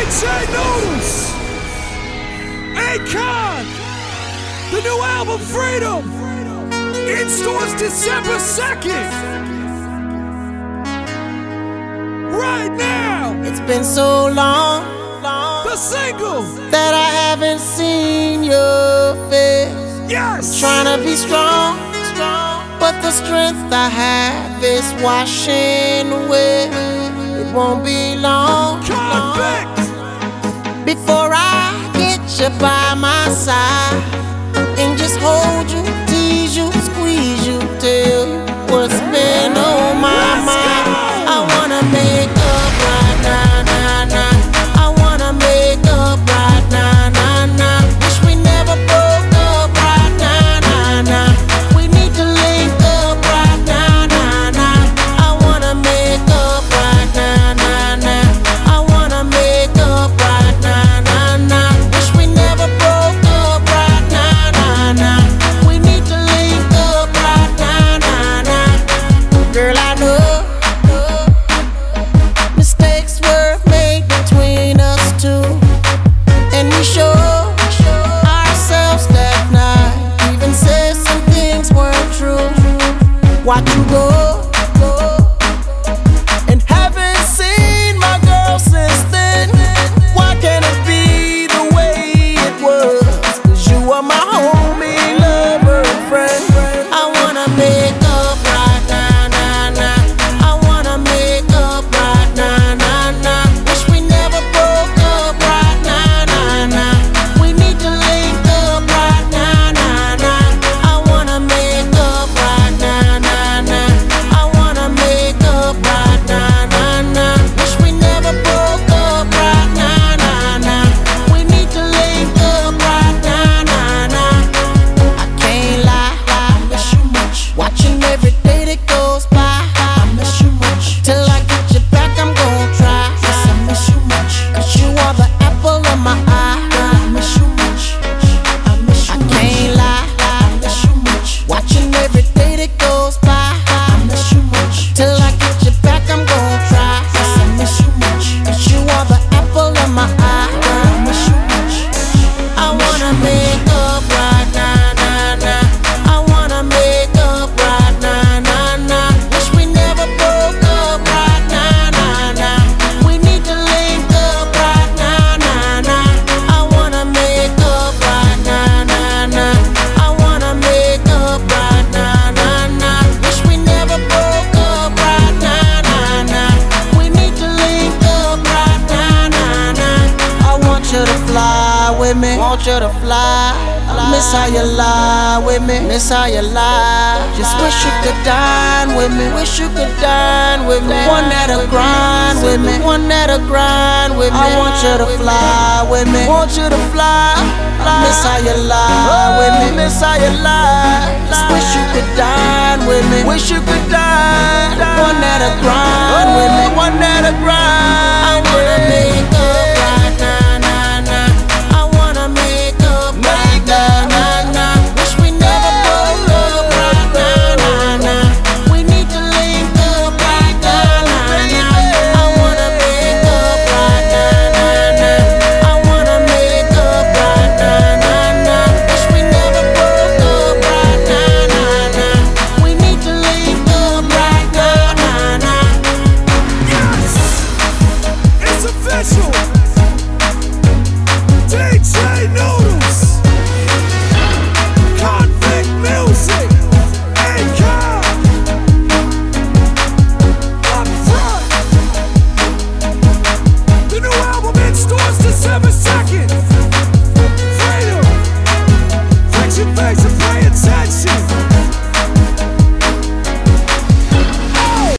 J Noodles, Akon, the new album Freedom, in stores December 2nd. Right now, It's been so long the single, that I haven't seen your face. yes, Trying to be strong, but the strength I have is washing away. It won't be long Convict, before I get you by my side and just hold you, tease you, squeeze you, tell you what's been on my mind. I wanna make up right now, nah, nah. I wanna make up right now, nah, nah. Wish we never broke up right now, nah, nah. We need to link up right now, nah, nah. I wanna make up right now, nah, nah. I wanna make up right now, nah, nah. Wish we never broke up right now, nah, nah. We need to link up right now, nah, nah. Girl, I know mistakes were made between us two, and we showed ourselves that night. Even said some things weren't true. Watch you go, and haven't seen my girl since then. Why can't it be the way it was? 'Cause you are my homie, lover, and friend. I wanna make up right now, nah, nah. I wanna make up right now, nah, nah. Wish we never broke up right now, nah, nah. We need to link up right now, nah, nah. I wanna make up right now, nah, nah. I wanna make up right now, nah, nah. Wish we never broke up right now, nah, nah. We need to link up right now, nah, nah. I can't lie, I miss you much. Watching every day that goes by, I miss you much. Till I get you back, I'm gon' try. Yes, I miss you much. 'Cause you are the apple of my eye. I miss you much. I miss you much. I can't lie, I miss you much. Watching every day that goes by, I miss you much. Till I get you back, I'm gon' try. Yes, I miss you much. 'Cause you are the apple of my eye. I miss you much. I wanna make up right now, nah, nah. I wanna make up right now, nah, nah. Wish we never broke up right now, nah, nah. We need to link up right now, nah, nah. I wanna make up right now, nah, nah. I wanna make up right now, nah, nah. Wish we never broke up right now, nah, nah. We need to link up right now, nah, nah. I want you to fly with me, want you to fly. Miss how you lie with me, miss how you lie. Just wish you could dine with me, wish you could dine with me. One that'll grind with me, one that'll grind with me. I want you to fly with me, want you to fly. Miss how you lie with me, miss how you lie. Just wish you could dine with me, wish you could dine. One that'll grind with me, one that'll grind. I wanna make